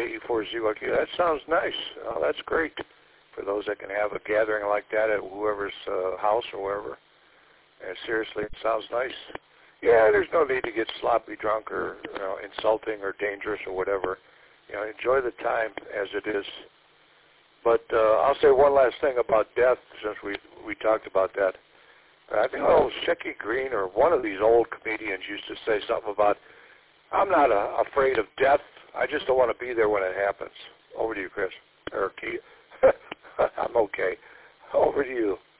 KE4ZYQ. That sounds nice. Oh, that's great for those that can have a gathering like that at whoever's house or wherever. And seriously, it sounds nice. Yeah, there's no need to get sloppy drunk or insulting or dangerous or whatever. Enjoy the time as it is. But I'll say one last thing about death, since we talked about that. I think Shecky Green or one of these old comedians used to say something about, I'm not afraid of death. I just don't want to be there when it happens. Over to you, Chris. Or Keith. I'm okay. Over to you.